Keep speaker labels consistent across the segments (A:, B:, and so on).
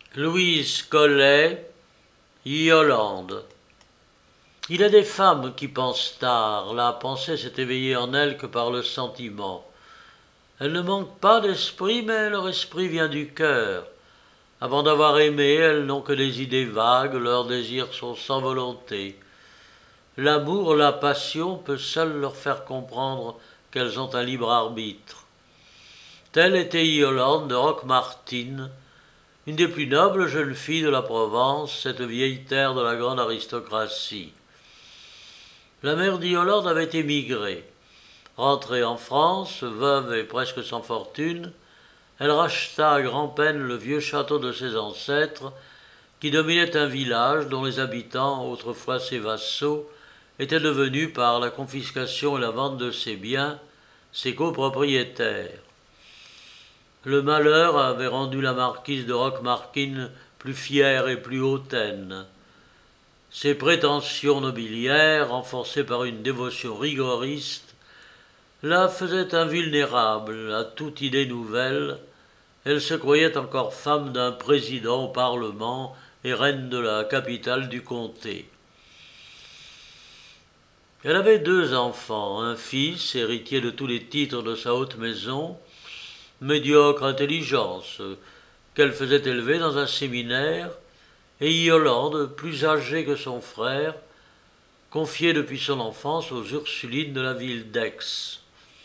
A: Louise Collet, Yolande. Il est des femmes qui pensent tard. La pensée s'est éveillée en elles que par le sentiment. Elles ne manquent pas d'esprit, mais leur esprit vient du cœur. Avant d'avoir aimé, elles n'ont que des idées vagues, leurs désirs sont sans volonté. L'amour, la passion peut seul leur faire comprendre qu'elles ont un libre arbitre. Telle était Yolande de Roquemartine, une des plus nobles jeunes filles de la Provence, cette vieille terre de la grande aristocratie. La mère d'Yolande avait émigré. Rentrée en France, veuve et presque sans fortune, elle racheta à grand-peine le vieux château de ses ancêtres, qui dominait un village dont les habitants, autrefois ses vassaux, étaient devenus, par la confiscation et la vente de ses biens, ses copropriétaires. Le malheur avait rendu la marquise de Roquemartine plus fière et plus hautaine. Ses prétentions nobiliaires, renforcées par une dévotion rigoriste, la faisaient invulnérable à toute idée nouvelle. Elle se croyait encore femme d'un président au Parlement et reine de la capitale du comté. Elle avait 2 enfants, un fils, héritier de tous les titres de sa haute maison, médiocre intelligence, qu'elle faisait élever dans un séminaire, et Yolande, plus âgée que son frère, confiée depuis son enfance aux Ursulines de la ville d'Aix.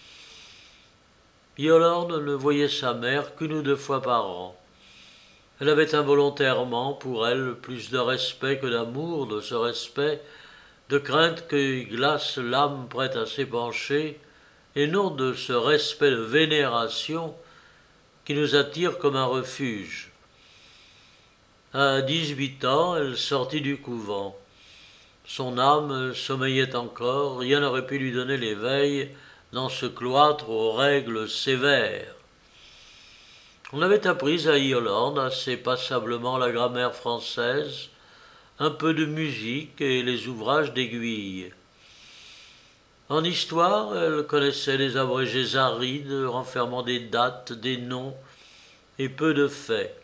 A: Yolande ne voyait sa mère qu'une ou 2 fois par an. Elle avait involontairement pour elle plus de respect que d'amour, de ce respect, de crainte qui glace l'âme prête à s'épancher, et non de ce respect de vénération qui nous attire comme un refuge. À 18 ans, elle sortit du couvent. Son âme sommeillait encore, rien n'aurait pu lui donner l'éveil dans ce cloître aux règles sévères. On avait appris à Yolande assez passablement la grammaire française, un peu de musique et les ouvrages d'Aiguille. En histoire, elle connaissait les abrégés arides renfermant des dates, des noms et peu de faits.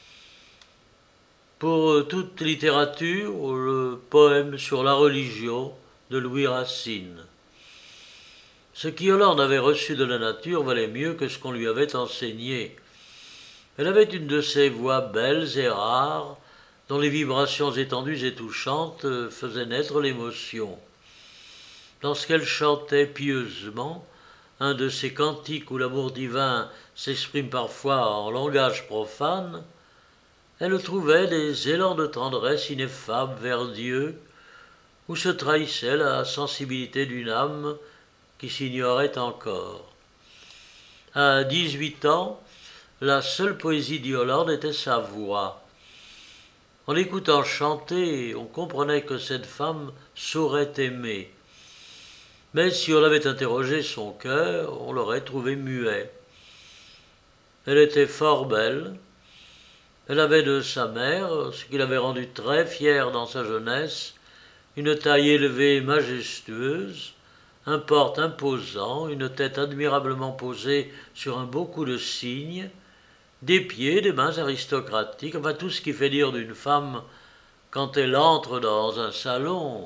A: Pour toute littérature, le poème sur la religion de Louis Racine. Ce qu'Yolande avait reçu de la nature valait mieux que ce qu'on lui avait enseigné. Elle avait une de ces voix belles et rares, dont les vibrations étendues et touchantes faisaient naître l'émotion. Lorsqu'elle chantait pieusement, un de ces cantiques où l'amour divin s'exprime parfois en langage profane, elle trouvait des élans de tendresse ineffables vers Dieu, où se trahissait la sensibilité d'une âme qui s'ignorait encore. À 18 ans, la seule poésie d'Yolande était sa voix. En l'écoutant chanter, on comprenait que cette femme saurait aimer. Mais si on avait interrogé son cœur, on l'aurait trouvé muet. Elle était fort belle. Elle avait de sa mère, ce qui l'avait rendue très fière dans sa jeunesse, une taille élevée et majestueuse, un porte imposant, une tête admirablement posée sur un beau cou de cygne, des pieds, des mains aristocratiques, enfin tout ce qui fait dire d'une femme quand elle entre dans un salon.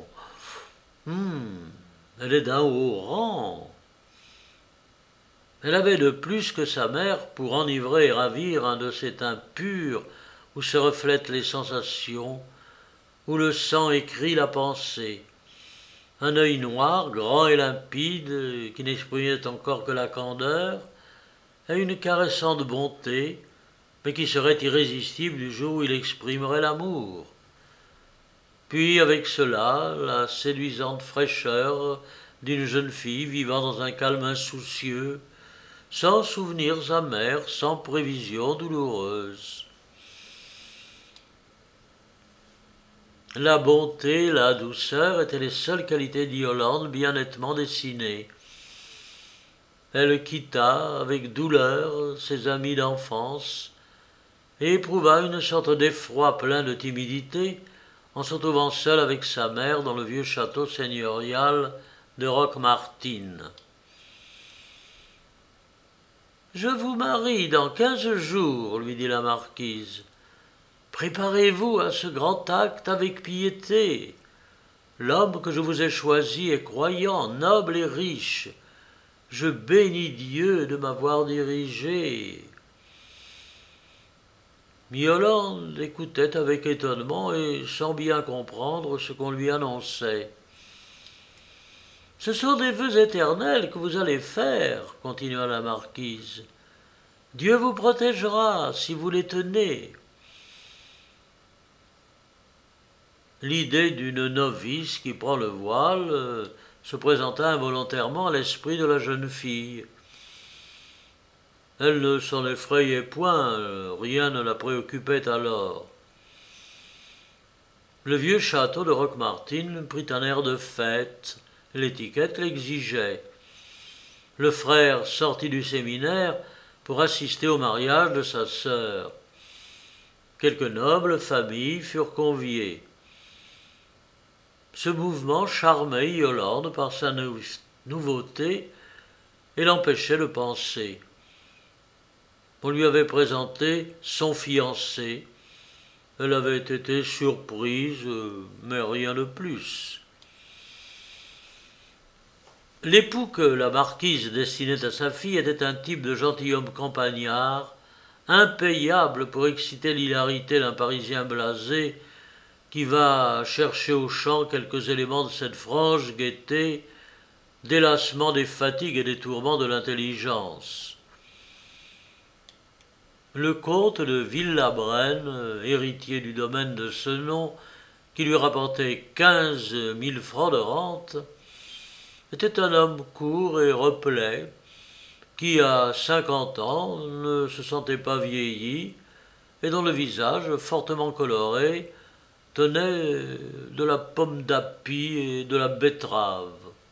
A: Elle est d'un haut rang. Elle avait de plus que sa mère pour enivrer et ravir un de ces teints purs où se reflètent les sensations, où le sang écrit la pensée. Un œil noir, grand et limpide, qui n'exprimait encore que la candeur, et une caressante bonté, mais qui serait irrésistible du jour où il exprimerait l'amour. Puis avec cela, la séduisante fraîcheur d'une jeune fille vivant dans un calme insoucieux, sans souvenirs amers, sans prévisions douloureuses. La bonté, la douceur étaient les seules qualités d'Yolande bien nettement dessinées. Elle quitta avec douleur ses amis d'enfance et éprouva une sorte d'effroi plein de timidité en se trouvant seule avec sa mère dans le vieux château seigneurial de Roquemartine. « Je vous marie dans 15 jours, lui dit la marquise. Préparez-vous à ce grand acte avec piété. L'homme que je vous ai choisi est croyant, noble et riche. Je bénis Dieu de m'avoir dirigé. Yolande écoutait avec étonnement et sans bien comprendre ce qu'on lui annonçait. « Ce sont des vœux éternels que vous allez faire, continua la marquise. Dieu vous protégera si vous les tenez. » L'idée d'une novice qui prend le voile se présenta involontairement à l'esprit de la jeune fille. Elle ne s'en effrayait point, rien ne la préoccupait alors. Le vieux château de Roquemartin prit un air de fête, l'étiquette l'exigeait. Le frère sortit du séminaire pour assister au mariage de sa sœur. Quelques nobles familles furent conviées. Ce mouvement charmait Yolande par sa nouveauté et l'empêchait de penser. On lui avait présenté son fiancé. Elle avait été surprise, mais rien de plus. L'époux que la marquise destinait à sa fille était un type de gentilhomme campagnard, impayable pour exciter l'hilarité d'un Parisien blasé qui va chercher au champ quelques éléments de cette franche gaieté, délassement des fatigues et des tourments de l'intelligence. Le comte de Villabrenne, héritier du domaine de ce nom, qui lui rapportait 15 000 francs de rente, était un homme court et replet, qui à 50 ans ne se sentait pas vieilli et dont le visage, fortement coloré, tenait de la pomme d'api et de la betterave.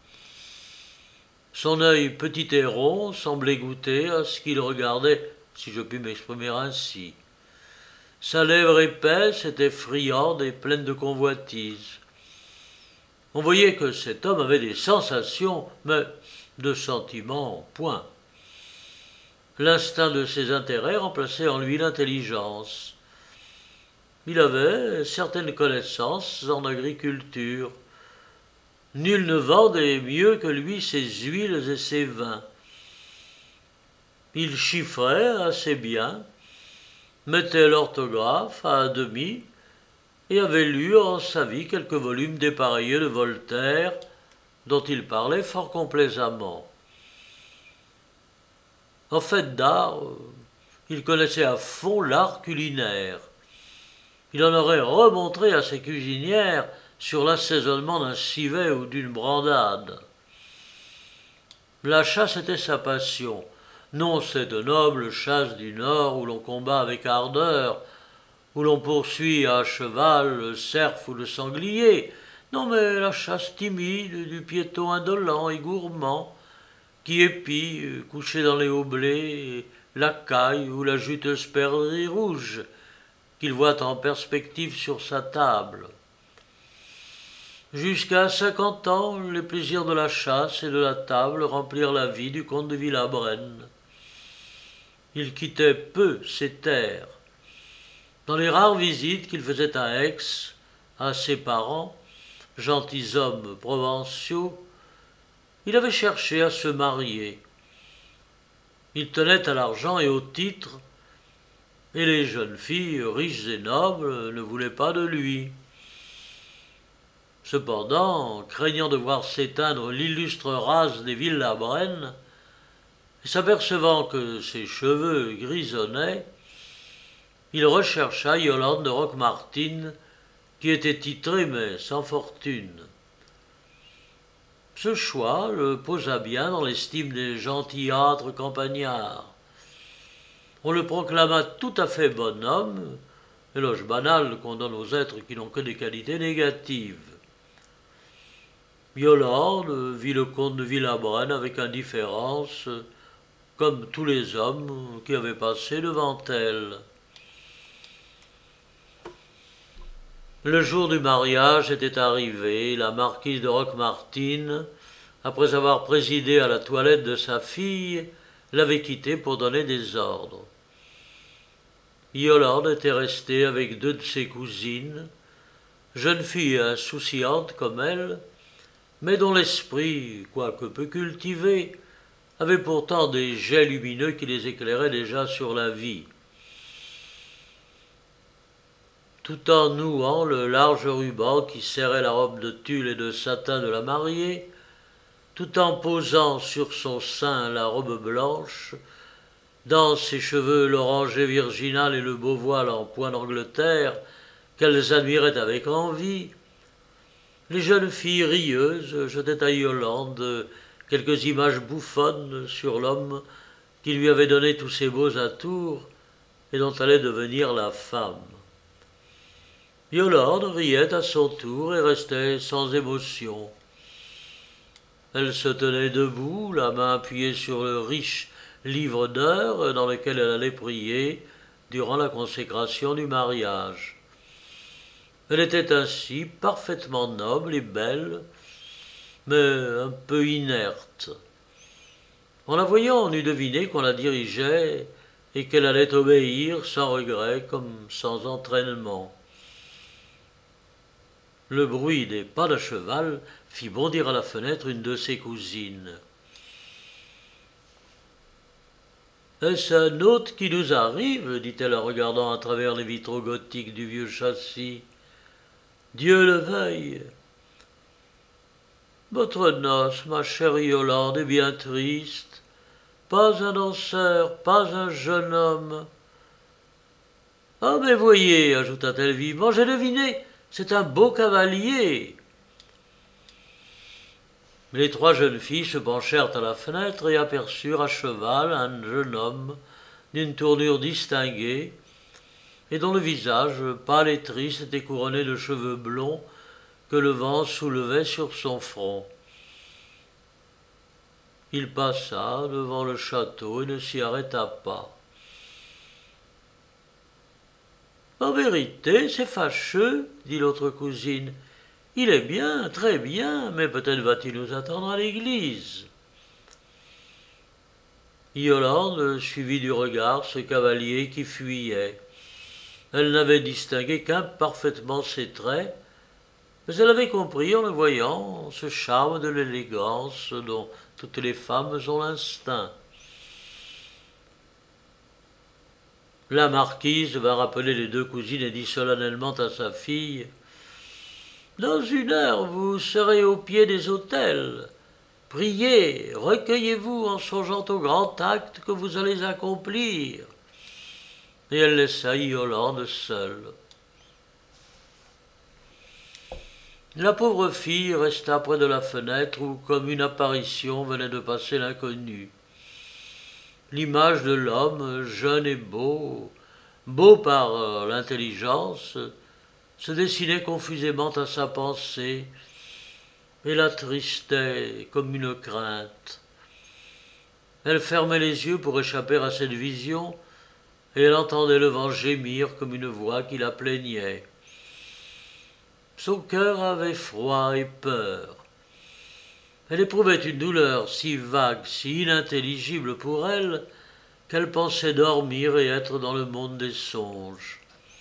A: Son œil petit et rond semblait goûter à ce qu'il regardait, si je puis m'exprimer ainsi. Sa lèvre épaisse était friande et pleine de convoitise. On voyait que cet homme avait des sensations, mais de sentiments, point. L'instinct de ses intérêts remplaçait en lui l'intelligence. Il avait certaines connaissances en agriculture. Nul ne vendait mieux que lui ses huiles et ses vins. Il chiffrait assez bien, mettait l'orthographe à demi et avait lu en sa vie quelques volumes dépareillés de Voltaire, dont il parlait fort complaisamment. En fait d'art, il connaissait à fond l'art culinaire. Il en aurait remontré à ses cuisinières sur l'assaisonnement d'un civet ou d'une brandade. La chasse était sa passion, non cette noble chasse du Nord où l'on combat avec ardeur, où l'on poursuit à cheval le cerf ou le sanglier, non mais la chasse timide du piéton indolent et gourmand, qui épie, couché dans les hauts blés, la caille ou la juteuse perdrix rouge, qu'il voit en perspective sur sa table. Jusqu'à 50 ans, les plaisirs de la chasse et de la table remplirent la vie du comte de Villabrenne. Il quittait peu ses terres. Dans les rares visites qu'il faisait à Aix, à ses parents, gentilshommes provinciaux, il avait cherché à se marier. Il tenait à l'argent et au titre, et les jeunes filles, riches et nobles, ne voulaient pas de lui. Cependant, craignant de voir s'éteindre l'illustre race des Villabrenne, et s'apercevant que ses cheveux grisonnaient, il rechercha Yolande de Roquemartin, qui était titrée mais sans fortune. Ce choix le posa bien dans l'estime des gentillâtres campagnards. On le proclama tout à fait bonhomme, éloge banal qu'on donne aux êtres qui n'ont que des qualités négatives. Yolande vit le comte de Villabrenne avec indifférence, comme tous les hommes qui avaient passé devant elle. Le jour du mariage était arrivé, la marquise de Roquemartin, après avoir présidé à la toilette de sa fille, l'avait quitté pour donner des ordres. Yolande était restée avec 2 de ses cousines, jeunes filles insouciantes comme elle, mais dont l'esprit, quoique peu cultivé, avait pourtant des jets lumineux qui les éclairaient déjà sur la vie. Tout en nouant le large ruban qui serrait la robe de tulle et de satin de la mariée, tout en posant sur son sein la robe blanche, dans ses cheveux l'oranger virginal et le beau voile en point d'Angleterre, qu'elles admiraient avec envie, les jeunes filles rieuses jetaient à Yolande quelques images bouffonnes sur l'homme qui lui avait donné tous ses beaux atours et dont allait devenir la femme. Yolande riait à son tour et restait sans émotion. Elle se tenait debout, la main appuyée sur le riche livre d'heures dans lequel elle allait prier durant la consécration du mariage. Elle était ainsi parfaitement noble et belle, mais un peu inerte. En la voyant, on eût deviné qu'on la dirigeait et qu'elle allait obéir sans regret comme sans entraînement. Le bruit des pas de cheval fit bondir à la fenêtre une de ses cousines. « Est-ce un hôte qui nous arrive ?» dit-elle en regardant à travers les vitraux gothiques du vieux châssis. « Dieu le veuille. » « Votre noce, ma chère Yolande, est bien triste. Pas un danseur, pas un jeune homme. »« Ah, mais voyez, ajouta-t-elle vivement, j'ai deviné, c'est un beau cavalier. » Les 3 jeunes filles se penchèrent à la fenêtre et aperçurent à cheval un jeune homme d'une tournure distinguée et dont le visage pâle et triste était couronné de cheveux blonds que le vent soulevait sur son front. Il passa devant le château et ne s'y arrêta pas. « En vérité, c'est fâcheux, dit l'autre cousine. Il est bien, très bien, mais peut-être va-t-il nous attendre à l'église. » Yolande suivit du regard ce cavalier qui fuyait. Elle n'avait distingué qu'imparfaitement ses traits, mais elle avait compris en le voyant ce charme de l'élégance dont toutes les femmes ont l'instinct. La marquise va rappeler les 2 cousines et dit solennellement à sa fille « Dans 1 heure, vous serez au pied des autels. Priez, recueillez-vous en songeant au grand acte que vous allez accomplir. » Et elle laissa Yolande seule. La pauvre fille resta près de la fenêtre où, comme une apparition, venait de passer l'inconnu. L'image de l'homme, jeune et beau, beau par l'intelligence, se dessinait confusément à sa pensée et l'attristait comme une crainte. Elle fermait les yeux pour échapper à cette vision et elle entendait le vent gémir comme une voix qui la plaignait. Son cœur avait froid et peur. Elle éprouvait une douleur si vague, si inintelligible pour elle, qu'elle pensait dormir et être dans le monde des songes.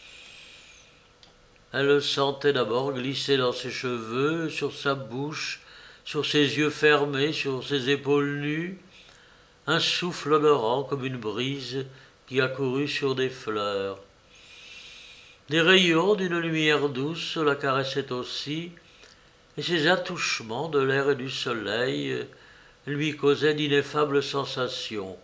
A: Elle le sentait d'abord glisser dans ses cheveux, sur sa bouche, sur ses yeux fermés, sur ses épaules nues, un souffle odorant comme une brise qui accourut sur des fleurs. Des rayons d'une lumière douce la caressaient aussi, et ces attouchements de l'air et du soleil lui causaient d'ineffables sensations.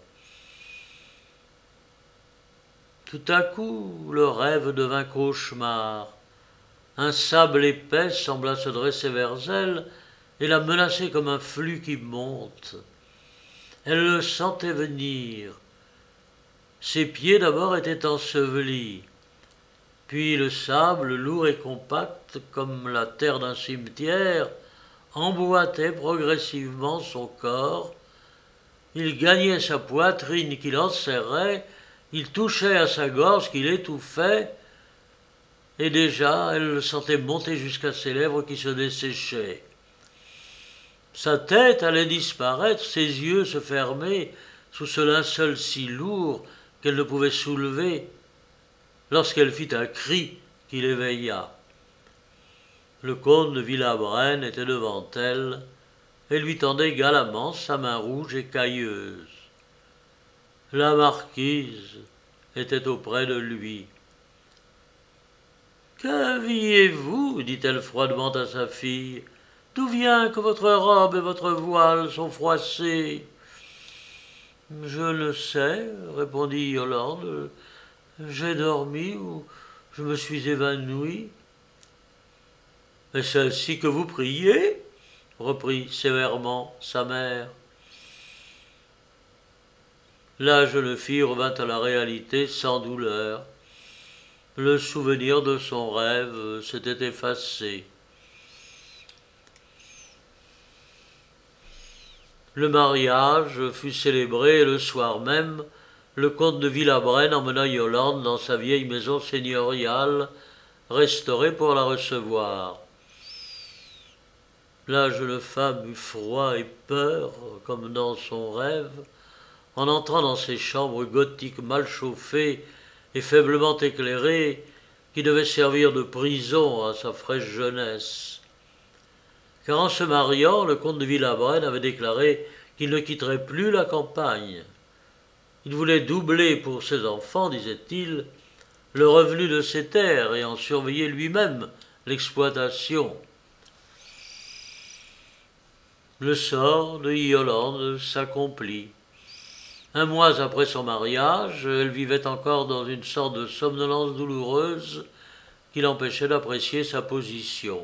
A: Tout à coup, le rêve devint cauchemar. Un sable épais sembla se dresser vers elle et la menacer comme un flux qui monte. Elle le sentait venir. Ses pieds d'abord étaient ensevelis. Puis le sable, lourd et compact comme la terre d'un cimetière, emboîtait progressivement son corps. Il gagnait sa poitrine qui l'enserrait, il touchait à sa gorge qui l'étouffait, et déjà elle le sentait monter jusqu'à ses lèvres qui se desséchaient. Sa tête allait disparaître, ses yeux se fermer sous ce linceul si lourd qu'elle ne pouvait soulever. lorsqu'elle fit un cri qui l'éveilla. Le comte de Villabrenne était devant elle et lui tendait galamment sa main rouge et cailleuse. La marquise était auprès de lui. « Qu'aviez-vous » dit-elle froidement à sa fille. « D'où vient que votre robe et votre voile sont froissés ?»« Je ne sais, » répondit Yolande. « J'ai dormi ou je me suis évanouie. »« Est-ce ainsi que vous priez ?» reprit sévèrement sa mère. La jeune fille revint à la réalité sans douleur. Le souvenir de son rêve s'était effacé. Le mariage fut célébré et le soir même, le comte de Villabrenne emmena Yolande dans sa vieille maison seigneuriale, restaurée pour la recevoir. La jeune femme eut froid et peur, comme dans son rêve, en entrant dans ces chambres gothiques mal chauffées et faiblement éclairées, qui devaient servir de prison à sa fraîche jeunesse. Car en se mariant, le comte de Villabrenne avait déclaré qu'il ne quitterait plus la campagne. Il voulait doubler pour ses enfants, disait-il, le revenu de ses terres et en surveiller lui-même l'exploitation. Le sort de Yolande s'accomplit. Un mois après son mariage, elle vivait encore dans une sorte de somnolence douloureuse qui l'empêchait d'apprécier sa position.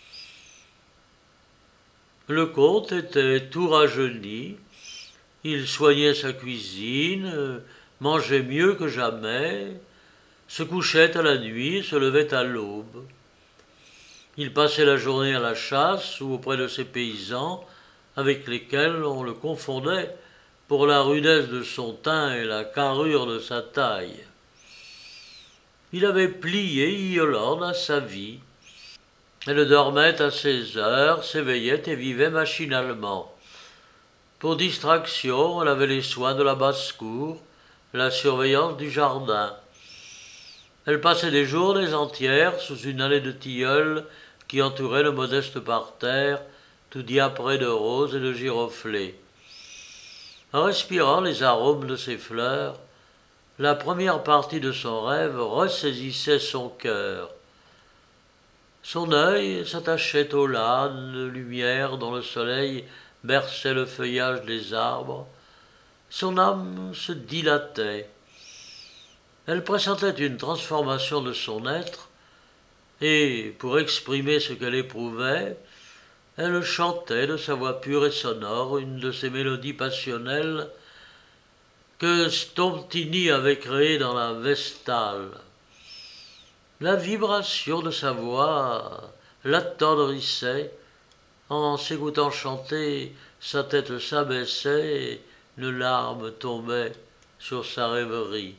A: Le comte était tout rajeuni, il soignait sa cuisine, mangeait mieux que jamais, se couchait à la nuit, se levait à l'aube. Il passait la journée à la chasse ou auprès de ses paysans, avec lesquels on le confondait pour la rudesse de son teint et la carrure de sa taille. Il avait plié Yolande à sa vie. Elle dormait à ses heures, s'éveillait et vivait machinalement. Pour distraction, elle avait les soins de la basse-cour, la surveillance du jardin. Elle passait des journées entières sous une allée de tilleuls qui entourait le modeste parterre, tout diapré de roses et de giroflées. En respirant les arômes de ces fleurs, la première partie de son rêve ressaisissait son cœur. Son œil s'attachait aux lanes de lumière dont le soleil berçait le feuillage des arbres. Son âme se dilatait. Elle pressentait une transformation de son être, et, pour exprimer ce qu'elle éprouvait, elle chantait de sa voix pure et sonore une de ces mélodies passionnelles que Stomptini avait créées dans la Vestale. La vibration de sa voix l'attendrissait. En s'écoutant chanter, sa tête s'abaissait et une larme tombait sur sa rêverie.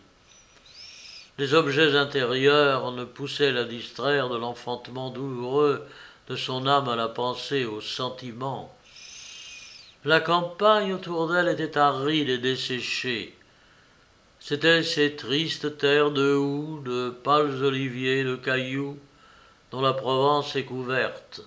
A: Les objets intérieurs ne poussaient la distraire de l'enfantement douloureux de son âme à la pensée, au sentiment. La campagne autour d'elle était aride et desséchée. C'étaient ces tristes terres de houx, de pâles oliviers, de cailloux, dont la Provence est couverte.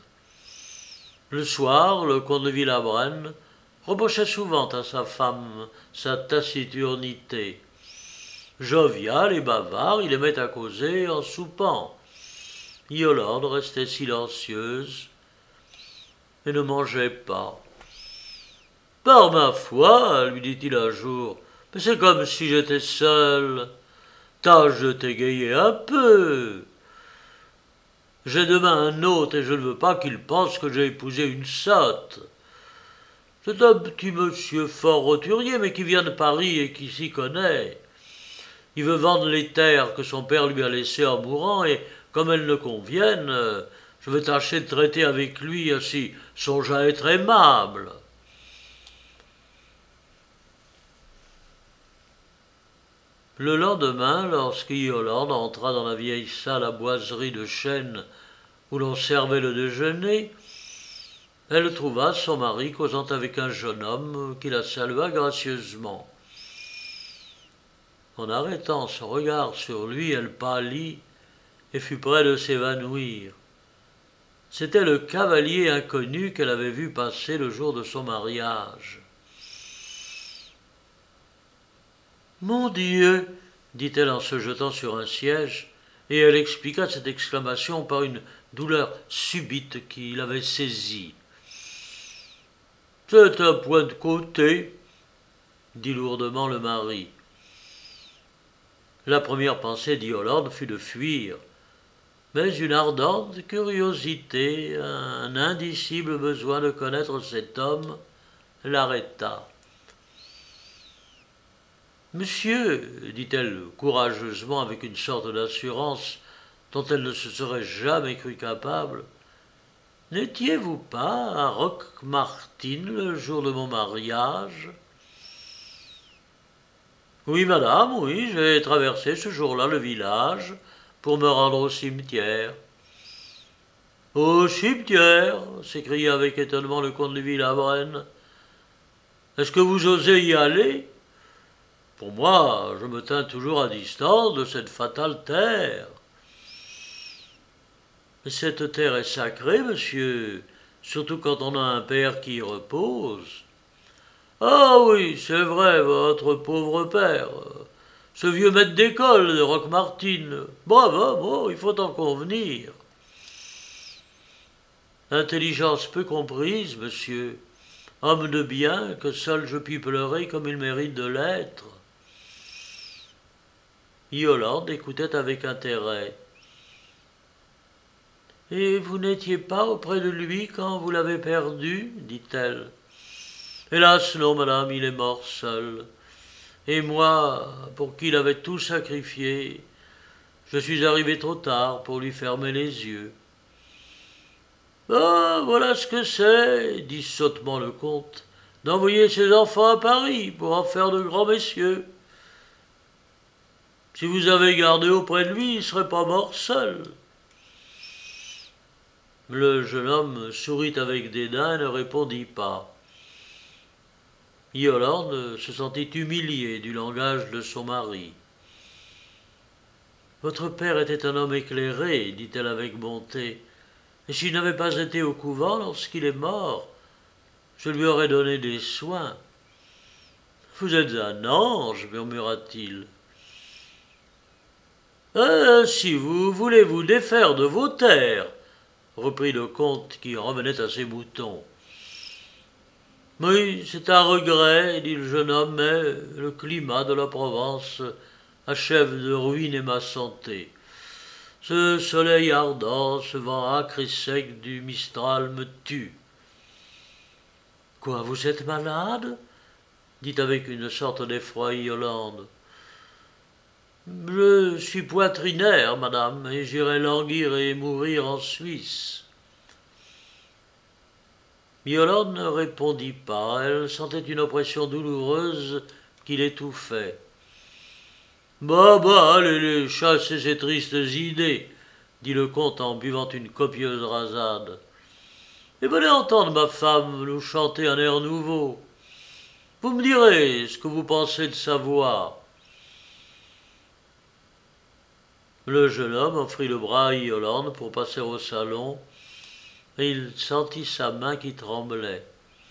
A: Le soir, le comte de Villabrenne reprochait souvent à sa femme sa taciturnité. Jovial et bavard, il aimait à causer en soupant. Yolande restait silencieuse et ne mangeait pas. « Par ma foi, lui dit-il un jour, mais c'est comme si j'étais seul. Tâche de t'égayer un peu. J'ai demain un hôte et je ne veux pas qu'il pense que j'ai épousé une sotte. C'est un petit monsieur fort roturier, mais qui vient de Paris et qui s'y connaît. Il veut vendre les terres que son père lui a laissées en mourant et, comme elles ne conviennent, je vais tâcher de traiter avec lui ainsi, songe à être aimable. » Le lendemain, lorsque Yolande entra dans la vieille salle à boiseries de chêne où l'on servait le déjeuner, elle trouva son mari causant avec un jeune homme qui la salua gracieusement. En arrêtant son regard sur lui, elle pâlit et fut près de s'évanouir. C'était le cavalier inconnu qu'elle avait vu passer le jour de son mariage. « Mon Dieu !» dit-elle en se jetant sur un siège, et elle expliqua cette exclamation par une douleur subite qui l'avait saisie. « C'est un point de côté, » dit lourdement le mari. La première pensée d'Yolande fut de fuir, mais une ardente curiosité, un indicible besoin de connaître cet homme l'arrêta. « Monsieur, dit-elle courageusement avec une sorte d'assurance dont elle ne se serait jamais crue capable, n'étiez-vous pas à Roquemartin le jour de mon mariage ?»« Oui, madame, oui, j'ai traversé ce jour-là le village pour me rendre au cimetière. »« Au cimetière !» s'écria avec étonnement le comte de Villavrennes. « Est-ce que vous osez y aller ? Pour moi, je me tiens toujours à distance de cette fatale terre. »« Mais cette terre est sacrée, monsieur, surtout quand on a un père qui y repose. »« Ah oui, c'est vrai, votre pauvre père, ce vieux maître d'école de Roquemartin. Bravo, il faut en convenir. »« Intelligence peu comprise, monsieur, homme de bien que seul je puis pleurer comme il mérite de l'être. » Yolande écoutait avec intérêt. « Et vous n'étiez pas auprès de lui quand vous l'avez perdu ?» dit-elle. « Hélas non, madame, il est mort seul. Et moi, pour qui il avait tout sacrifié, je suis arrivé trop tard pour lui fermer les yeux. »« Ah, voilà ce que c'est, dit sottement le comte, d'envoyer ses enfants à Paris pour en faire de grands messieurs. Si vous avez gardé auprès de lui, il ne serait pas mort seul. » Le jeune homme sourit avec dédain et ne répondit pas. Yolande se sentit humiliée du langage de son mari. « Votre père était un homme éclairé, dit-elle avec bonté, et s'il n'avait pas été au couvent lorsqu'il est mort, je lui aurais donné des soins. »« Vous êtes un ange, murmura-t-il. »« Si vous voulez vous défaire de vos terres, reprit le comte qui revenait à ses moutons. « Oui, c'est un regret, dit le jeune homme, mais le climat de la Provence achève de ruiner ma santé. Ce soleil ardent, ce vent âcre et sec du Mistral me tue. »« Quoi, vous êtes malade ?» dit avec une sorte d'effroi Yolande. « Je suis poitrinaire, madame, et j'irai languir et mourir en Suisse. » Yolande ne répondit pas, elle sentait une oppression douloureuse qui l'étouffait. « Bah, allez chasser ces tristes idées, dit le comte en buvant une copieuse rasade. Et venez entendre ma femme nous chanter un air nouveau. Vous me direz ce que vous pensez de sa voix. » Le jeune homme offrit le bras à Yolande pour passer au salon, et il sentit sa main qui tremblait.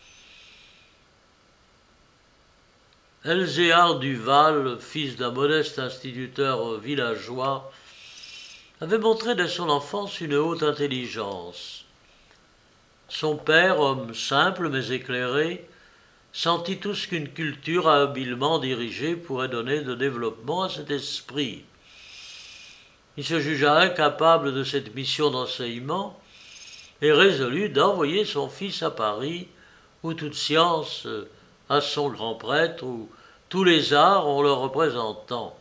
A: Elzéar Duval, fils d'un modeste instituteur villageois, avait montré dès son enfance une haute intelligence. Son père, homme simple mais éclairé, sentit tout ce qu'une culture habilement dirigée pourrait donner de développement à cet esprit. Il se jugea incapable de cette mission d'enseignement et résolut d'envoyer son fils à Paris, où toute science a son grand prêtre, où tous les arts ont leurs représentants.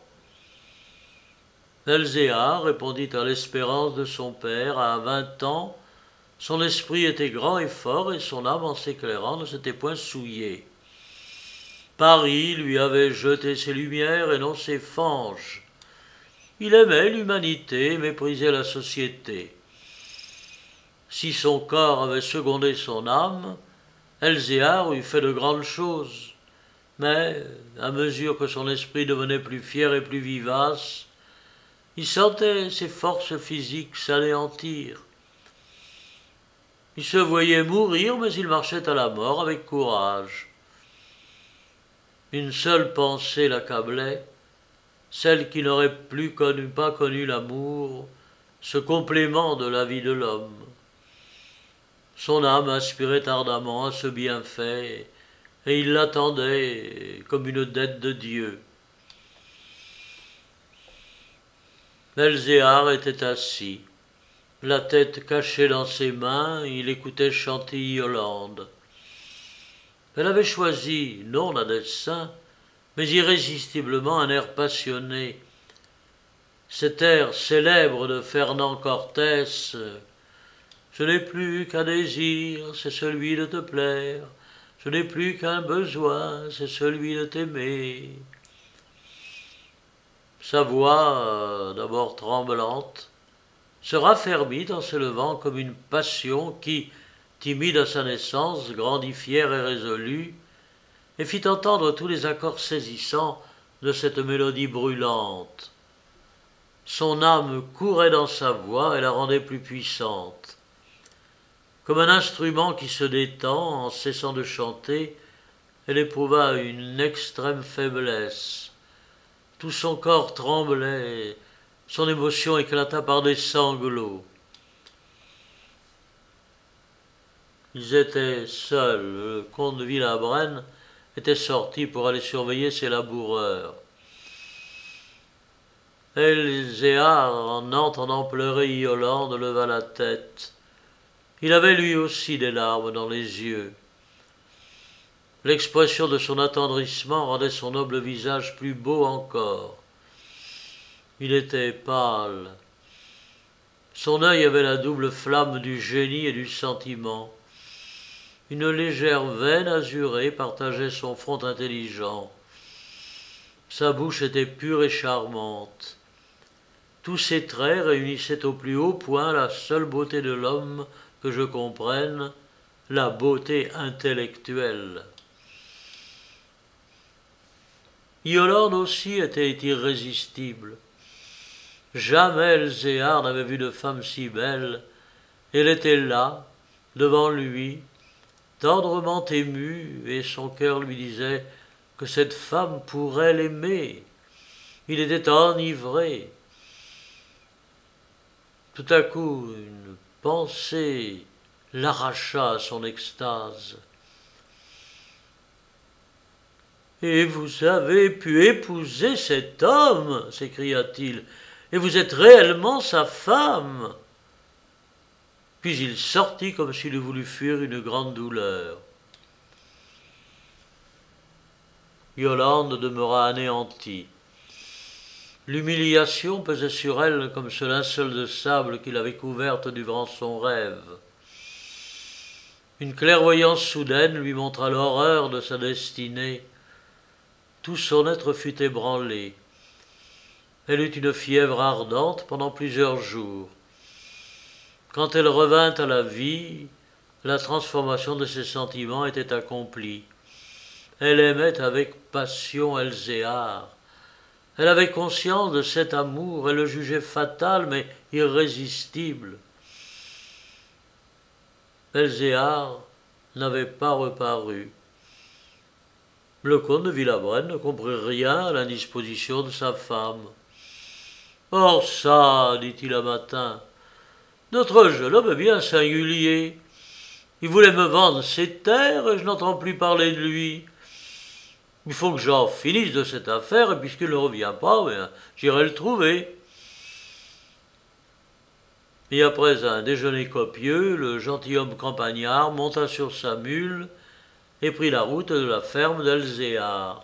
A: Elzéar répondit à l'espérance de son père. À 20 ans, son esprit était grand et fort, et son âme, en s'éclairant, ne s'était point souillée. Paris lui avait jeté ses lumières et non ses fanges. Il aimait l'humanité et méprisait la société. Si son corps avait secondé son âme, Elzéar eût fait de grandes choses, Mais, à mesure que son esprit devenait plus fier et plus vivace, il sentait ses forces physiques s'anéantir. Il se voyait mourir, mais il marchait à la mort avec courage. Une seule pensée l'accablait, celle qui n'aurait pas connu l'amour, ce complément de la vie de l'homme. Son âme aspirait ardemment à ce bienfait, et il l'attendait comme une dette de Dieu. Elzéar était assis. La tête cachée dans ses mains, il écoutait chanter Yolande. Elle avait choisi, non à dessein, mais irrésistiblement un air passionné. Cet air célèbre de Fernand Cortès, « Je n'ai plus qu'un désir, c'est celui de te plaire. Je n'ai plus qu'un besoin, c'est celui de t'aimer. » Sa voix, d'abord tremblante, se raffermit en s'élevant comme une passion qui, timide à sa naissance, grandit fière et résolue, et fit entendre tous les accords saisissants de cette mélodie brûlante. Son âme courait dans sa voix et la rendait plus puissante. Comme un instrument qui se détend en cessant de chanter, elle éprouva une extrême faiblesse. Tout son corps tremblait, son émotion éclata par des sanglots. Ils étaient seuls. Le comte de Villabrenne était sorti pour aller surveiller ses laboureurs. Elzéar, en entendant pleurer Yolande, leva la tête. Il avait lui aussi des larmes dans les yeux. L'expression de son attendrissement rendait son noble visage plus beau encore. Il était pâle. Son œil avait la double flamme du génie et du sentiment. Une légère veine azurée partageait son front intelligent. Sa bouche était pure et charmante. Tous ses traits réunissaient au plus haut point la seule beauté de l'homme que je comprenne, la beauté intellectuelle. Yolande aussi était irrésistible. Jamais Elzéar n'avait vu de femme si belle. Elle était là, devant lui, tendrement émue, et son cœur lui disait que cette femme pourrait l'aimer. Il était enivré. Tout à coup, une pensée l'arracha à son extase. « Et vous avez pu épouser cet homme » s'écria-t-il, « et vous êtes réellement sa femme ?» Puis il sortit comme s'il eût voulu fuir une grande douleur. Yolande demeura anéantie. L'humiliation pesait sur elle comme ce linceul de sable qui l'avait couverte durant son rêve. Une clairvoyance soudaine lui montra l'horreur de sa destinée. Tout son être fut ébranlé. Elle eut une fièvre ardente pendant plusieurs jours. Quand elle revint à la vie, la transformation de ses sentiments était accomplie. Elle aimait avec passion Elzéar. Elle avait conscience de cet amour et le jugeait fatal mais irrésistible. Elzéar n'avait pas reparu. Le comte de Villabrenne ne comprit rien à l'indisposition de sa femme. « Or ça, dit-il un matin, notre jeune homme est bien singulier. Il voulait me vendre ses terres et je n'entends plus parler de lui. Il faut que j'en finisse de cette affaire et puisqu'il ne revient pas, j'irai le trouver. » Et après un déjeuner copieux, le gentilhomme campagnard monta sur sa mule et prit la route de la ferme d'Elzéar.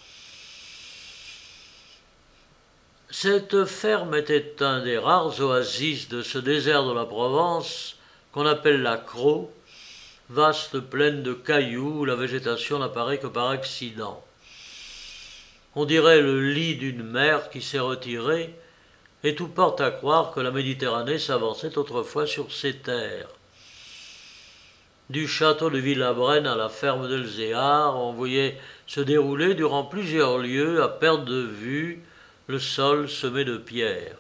A: Cette ferme était un des rares oasis de ce désert de la Provence qu'on appelle la Crau, vaste plaine de cailloux où la végétation n'apparaît que par accident. On dirait le lit d'une mer qui s'est retirée, et tout porte à croire que la Méditerranée s'avançait autrefois sur ces terres. Du château de Villabrenne à la ferme d'Elzéar, on voyait se déroulait durant plusieurs lieues à perte de vue, le sol semé de pierres.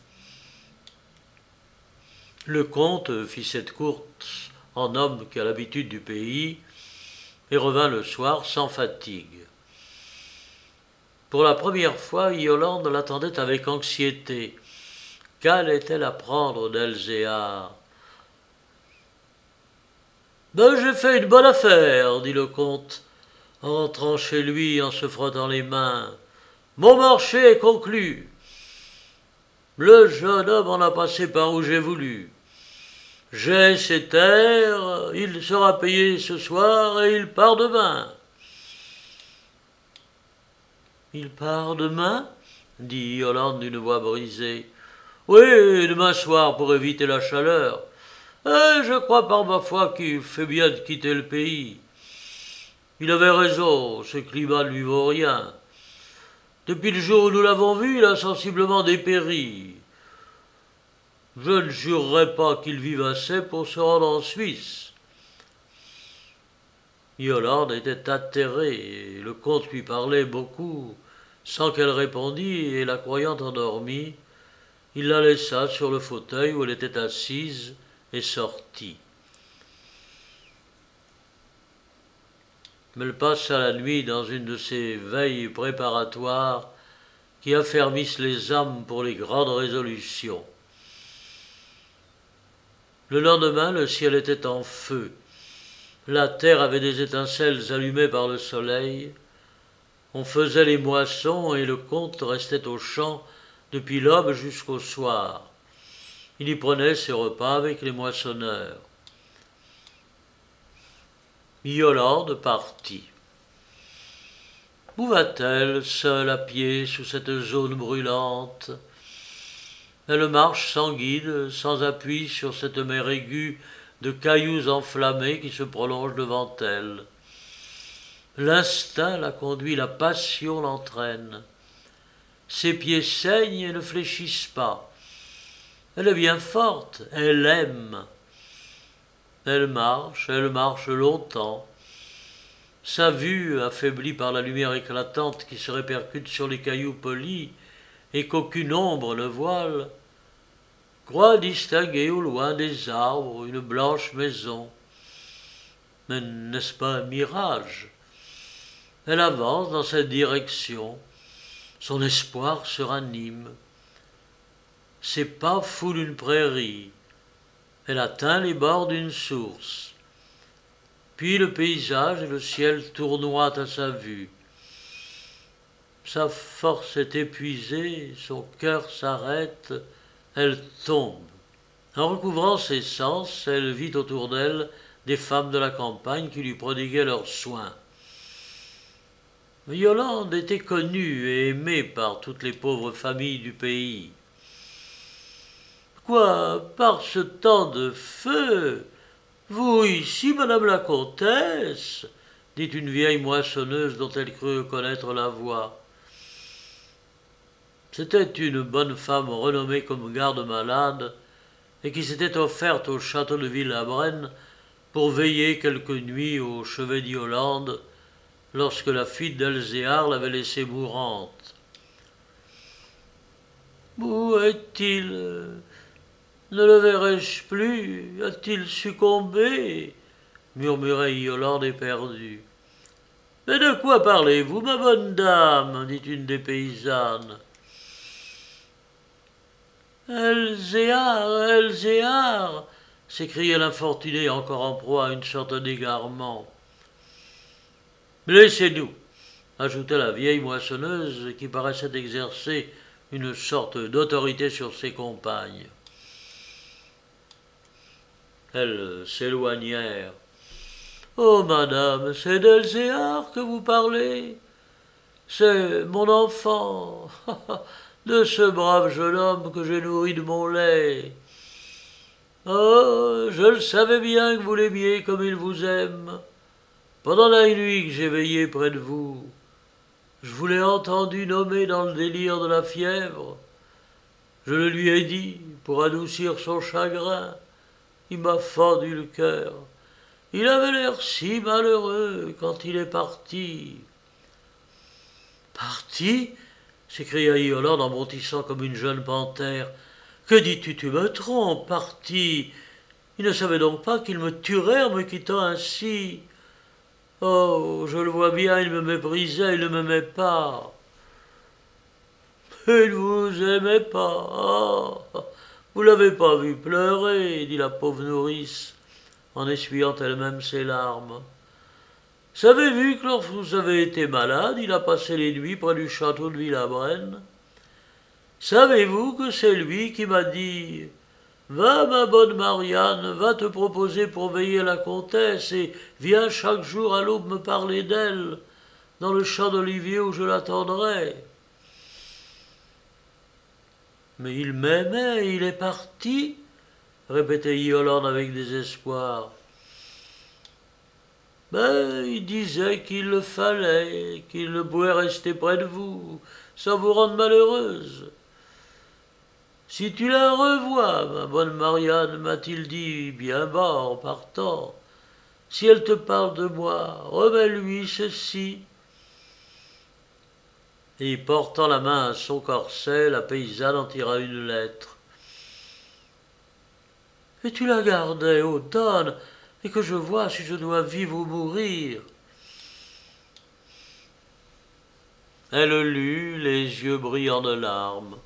A: Le comte fit cette course en homme qui a l'habitude du pays et revint le soir sans fatigue. Pour la première fois, Yolande l'attendait avec anxiété. Qu'allait-elle apprendre d'Elzéar ? « Ben, j'ai fait une bonne affaire, dit le comte, en rentrant chez lui en se frottant les mains. Mon marché est conclu. Le jeune homme en a passé par où j'ai voulu. J'ai ses terres, il sera payé ce soir et il part demain. » « Il part demain ?» dit Yolande d'une voix brisée. « Oui, demain soir pour éviter la chaleur. Je crois par ma foi qu'il fait bien de quitter le pays. Il avait raison, ce climat ne lui vaut rien. Depuis le jour où nous l'avons vu, il a sensiblement dépéri. Je ne jurerais pas qu'il vive assez pour se rendre en Suisse. » Yolande était atterrée, et le comte lui parlait beaucoup, sans qu'elle répondît, et la croyant endormie, il la laissa sur le fauteuil où elle était assise et sortit. Mais elle passa la nuit dans une de ces veilles préparatoires qui affermissent les âmes pour les grandes résolutions. Le lendemain, le ciel était en feu. La terre avait des étincelles allumées par le soleil. On faisait les moissons et le comte restait au champ depuis l'aube jusqu'au soir. Il y prenait ses repas avec les moissonneurs. Yolande partit. Où va-t-elle, seule à pied sous cette zone brûlante ? Elle marche sans guide, sans appui sur cette mer aiguë de cailloux enflammés qui se prolonge devant elle. L'instinct la conduit, la passion l'entraîne. Ses pieds saignent et ne fléchissent pas. Elle est bien forte, elle aime. Elle marche longtemps. Sa vue, affaiblie par la lumière éclatante qui se répercute sur les cailloux polis et qu'aucune ombre ne voile, croit distinguer au loin des arbres une blanche maison. Mais n'est-ce pas un mirage ? Elle avance dans cette direction. Son espoir se ranime. Ses pas foulent une prairie. Elle atteint les bords d'une source. Puis le paysage et le ciel tournoient à sa vue. Sa force est épuisée, son cœur s'arrête, elle tombe. En recouvrant ses sens, elle vit autour d'elle des femmes de la campagne qui lui prodiguaient leurs soins. Yolande était connue et aimée par toutes les pauvres familles du pays. « Quoi, par ce temps de feu ? Vous ici, madame la comtesse ?» dit une vieille moissonneuse dont elle crut connaître la voix. C'était une bonne femme renommée comme garde-malade et qui s'était offerte au château de Ville-à-Braine pour veiller quelques nuits au chevet d'Yolande lorsque la fuite d'Elzéar l'avait laissée mourante. « Où est-il ? Ne le verrai-je plus ? A-t-il succombé ?» murmurait Yolande éperdue. « Mais de quoi parlez-vous, ma bonne dame ?» dit une des paysannes. « Elzéar !» s'écriait l'infortuné encore en proie à une sorte d'égarement. « Laissez-nous !» ajouta la vieille moissonneuse qui paraissait exercer une sorte d'autorité sur ses compagnes. Elles s'éloignèrent. « Oh, madame, c'est d'Elzéar que vous parlez ? C'est mon enfant, de ce brave jeune homme que j'ai nourri de mon lait. Oh, je le savais bien que vous l'aimiez comme il vous aime. Pendant la nuit que j'ai veillé près de vous, je vous l'ai entendu nommer dans le délire de la fièvre. Je le lui ai dit pour adoucir son chagrin. Il m'a fendu le cœur. Il avait l'air si malheureux quand il est parti. Parti? S'écria Yolande en bondissant comme une jeune panthère. Que dis-tu? Tu me trompes, parti. Il ne savait donc pas qu'il me tuerait en me quittant ainsi. Oh, je le vois bien, il me méprisait, il ne m'aimait pas. Il ne vous aimait pas. Oh, vous l'avez pas vu pleurer, dit la pauvre nourrice, en essuyant elle-même ses larmes. Savez vu que lorsque vous avez été malade, il a passé les nuits près du château de Villabrenne? Savez-vous que c'est lui qui m'a dit Va, ma bonne Marianne, va te proposer pour veiller la comtesse et viens chaque jour à l'aube me parler d'elle, dans le champ d'olivier où je l'attendrai. Mais il m'aimait, il est parti, répétait Yolande avec désespoir. Mais il disait qu'il le fallait, qu'il ne pouvait rester près de vous, sans vous rendre malheureuse. Si tu la revois, ma bonne Marianne, m'a-t-il dit bien bas en partant, si elle te parle de moi, remets-lui ceci. Et portant la main à son corset, la paysanne en tira une lettre. Et tu la gardais, ô donne, et que je vois si je dois vivre ou mourir. Elle lut, les yeux brillants de larmes.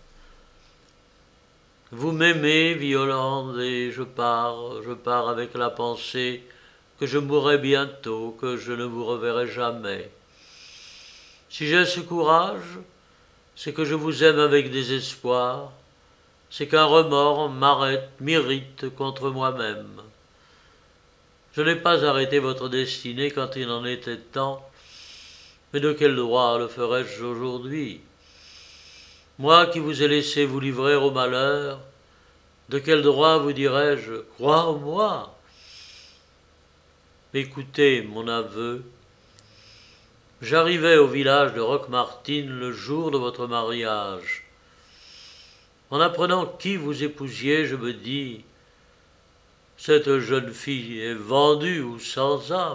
A: Vous m'aimez, Violande, et je pars avec la pensée que je mourrai bientôt, que je ne vous reverrai jamais. Si j'ai ce courage, c'est que je vous aime avec désespoir, c'est qu'un remords m'irrite contre moi-même. Je n'ai pas arrêté votre destinée quand il en était temps, mais de quel droit le ferais-je aujourd'hui? Moi qui vous ai laissé vous livrer au malheur, de quel droit vous dirais-je « Crois en moi » Écoutez mon aveu. J'arrivai au village de Roquemartine le jour de votre mariage. En apprenant qui vous épousiez, je me dis « Cette jeune fille est vendue ou sans âme ».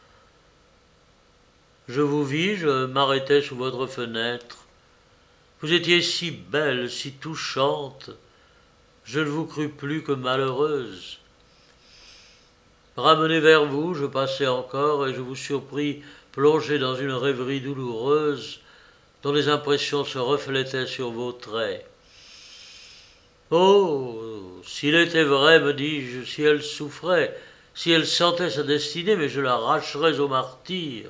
A: Je vous vis, je m'arrêtai sous votre fenêtre. Vous étiez si belle, si touchante, je ne vous crus plus que malheureuse. Ramené vers vous, je passai encore et je vous surpris plongé dans une rêverie douloureuse dont les impressions se reflétaient sur vos traits. Oh, s'il était vrai, me dis-je, si elle souffrait, si elle sentait sa destinée, mais je l'arracherais au martyre.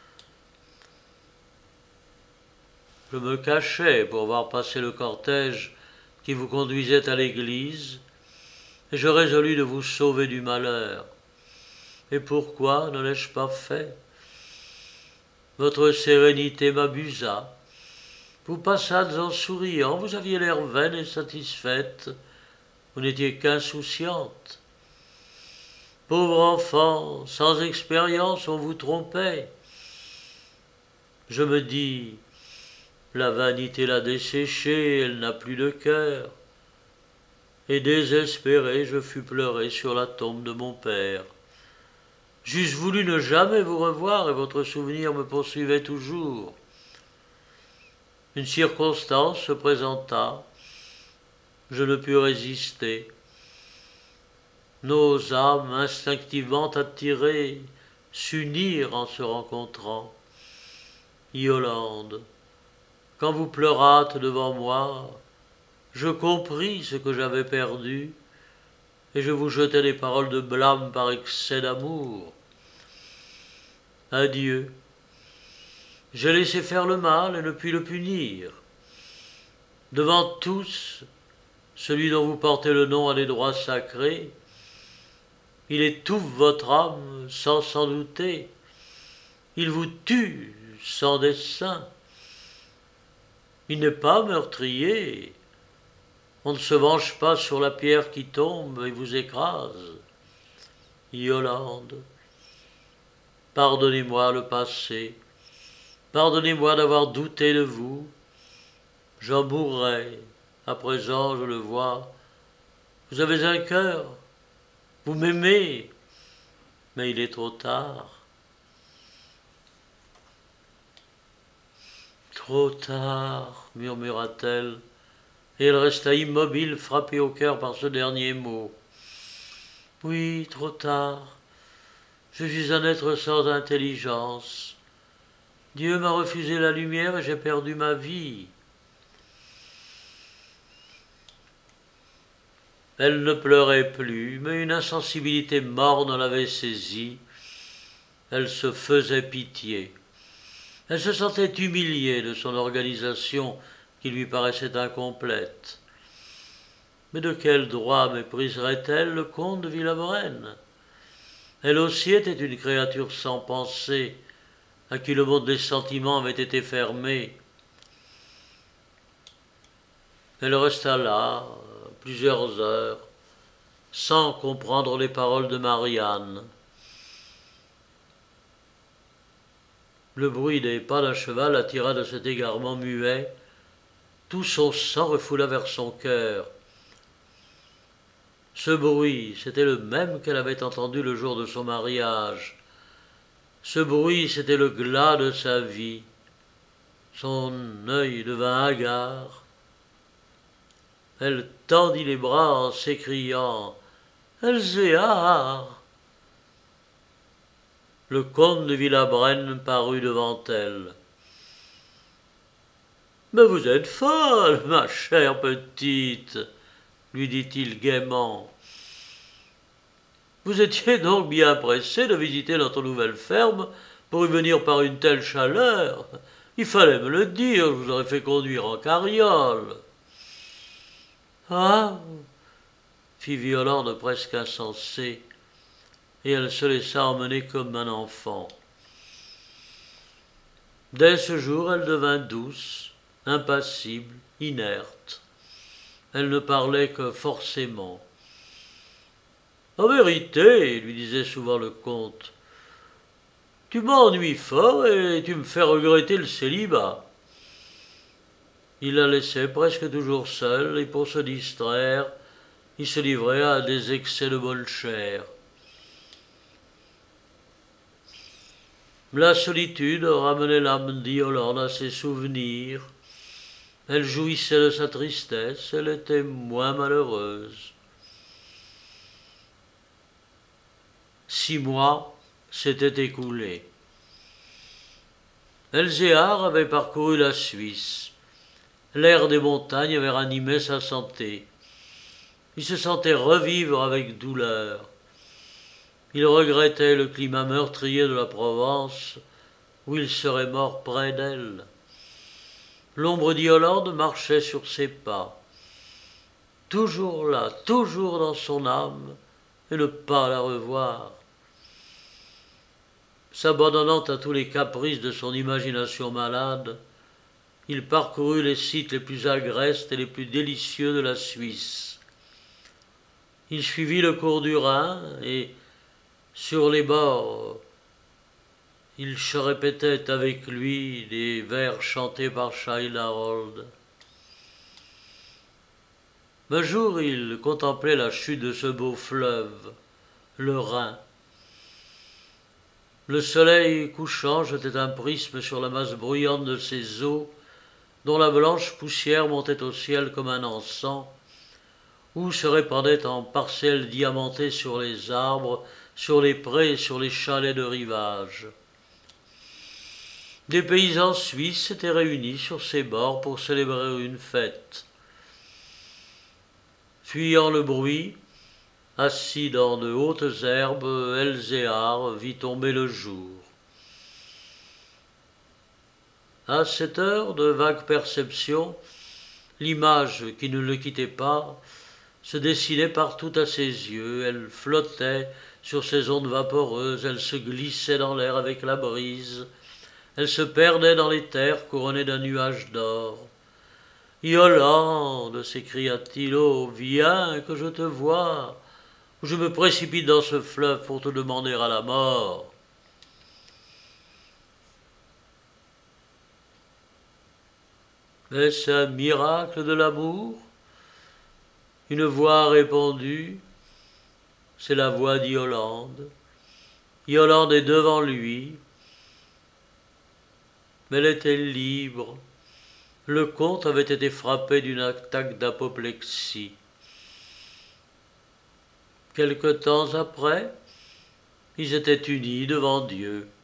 A: Je me cachai pour voir passer le cortège qui vous conduisait à l'église, et je résolus de vous sauver du malheur. Et pourquoi ne l'ai-je pas fait? Votre sérénité m'abusa. Vous passâtes en souriant, vous aviez l'air vaine et satisfaite, vous n'étiez qu'insouciante. Pauvre enfant, sans expérience, on vous trompait. Je me dis, la vanité l'a desséchée, elle n'a plus de cœur. Et désespéré, je fus pleurer sur la tombe de mon père. J'eusse voulu ne jamais vous revoir et votre souvenir me poursuivait toujours. Une circonstance se présenta, je ne pus résister. Nos âmes, instinctivement attirées, s'unirent en se rencontrant. Yolande, quand vous pleurâtes devant moi, je compris ce que j'avais perdu, et je vous jetai des paroles de blâme par excès d'amour. Adieu. J'ai laissé faire le mal et ne puis le punir. Devant tous, celui dont vous portez le nom a des droits sacrés. Il étouffe votre âme sans s'en douter. Il vous tue sans dessein. Il n'est pas meurtrier. On ne se venge pas sur la pierre qui tombe et vous écrase. Yolande, pardonnez-moi le passé. Pardonnez-moi d'avoir douté de vous. J'en mourrai. À présent, je le vois. Vous avez un cœur. Vous m'aimez. Mais il est trop tard. Trop tard, murmura-t-elle, et elle resta immobile, frappée au cœur par ce dernier mot. Oui, trop tard. Je suis un être sans intelligence. Dieu m'a refusé la lumière et j'ai perdu ma vie. Elle ne pleurait plus, mais une insensibilité morne l'avait saisie. Elle se faisait pitié. Elle se sentait humiliée de son organisation qui lui paraissait incomplète. Mais de quel droit mépriserait-elle le comte de Villamorène? Elle aussi était une créature sans pensée, à qui le monde des sentiments avait été fermé. Elle resta là, plusieurs heures, sans comprendre les paroles de Marianne. Le bruit des pas d'un cheval l'attira de cet égarement muet. Tout son sang refoula vers son cœur. Ce bruit, c'était le même qu'elle avait entendu le jour de son mariage. Ce bruit, c'était le glas de sa vie. Son œil devint hagard. Elle tendit les bras en s'écriant « Elzéar !» Le comte de Villabrenne parut devant elle. « Mais vous êtes folle, ma chère petite !» lui dit-il gaiement. « Vous étiez donc bien pressée de visiter notre nouvelle ferme pour y venir par une telle chaleur. Il fallait me le dire, je vous aurais fait conduire en carriole. » « Ah !» fit Violande presque insensée, et elle se laissa emmener comme un enfant. Dès ce jour, elle devint douce, impassible, inerte. Elle ne parlait que forcément. « En vérité, lui disait souvent le comte, tu m'ennuies fort et tu me fais regretter le célibat. » Il la laissait presque toujours seule, et pour se distraire, il se livrait à des excès de bonne chère. La solitude ramenait l'âme d'Yolande à ses souvenirs. Elle jouissait de sa tristesse, elle était moins malheureuse. 6 mois s'étaient écoulés. Elzéar avait parcouru la Suisse. L'air des montagnes avait ranimé sa santé. Il se sentait revivre avec douleur. Il regrettait le climat meurtrier de la Provence, où il serait mort près d'elle. L'ombre d'Yolande marchait sur ses pas. Toujours là, toujours dans son âme, et ne pas la revoir. S'abandonnant à tous les caprices de son imagination malade, il parcourut les sites les plus agrestes et les plus délicieux de la Suisse. Il suivit le cours du Rhin et, sur les bords, il se répétait avec lui des vers chantés par Childe Harold. Un jour, il contemplait la chute de ce beau fleuve, le Rhin. Le soleil couchant jetait un prisme sur la masse bruyante de ses eaux, dont la blanche poussière montait au ciel comme un encens, ou se répandait en parcelles diamantées sur les arbres, sur les prés et sur les chalets de rivage. Des paysans suisses s'étaient réunis sur ses bords pour célébrer une fête. Fuyant le bruit, assis dans de hautes herbes, Elzéar vit tomber le jour. À cette heure de vague perception, l'image qui ne le quittait pas se dessinait partout à ses yeux, elle flottait sur ces ondes vaporeuses, elle se glissait dans l'air avec la brise, elle se perdait dans les terres couronnées d'un nuage d'or. « Yolande !» s'écria-t-il, « oh, viens que je te voie, ou je me précipite dans ce fleuve pour te demander à la mort. » Est-ce un miracle de l'amour? Une voix répondit, c'est la voix d'Yolande. Yolande est devant lui, mais elle était libre, le comte avait été frappé d'une attaque d'apoplexie. Quelque temps après, ils étaient unis devant Dieu.